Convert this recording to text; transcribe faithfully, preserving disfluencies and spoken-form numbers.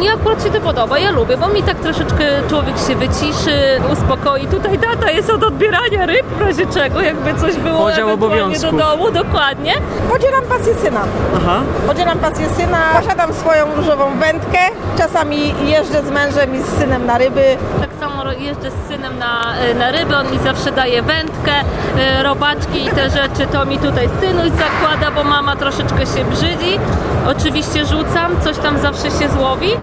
mi akurat się to podoba, ja lubię, bo mi tak troszeczkę człowiek się wyciszy, uspokoi. Tutaj tata jest od odbierania ryb, w razie czego, jakby coś było Podział obowiązków. do domu, dokładnie. Podzielam pasję syna. Aha. Podzielam pasję syna, posiadam swoją różową wędkę, czasami jeżdżę z mężem i z synem na ryby. Tak samo jeżdżę z synem na, na ryby, on mi zawsze daje wędkę, robaczki i te rzeczy, to mi tutaj synuś zakłada, bo mama troszeczkę się brzydzi. Oczywiście rzucam, coś tam zawsze się złowi.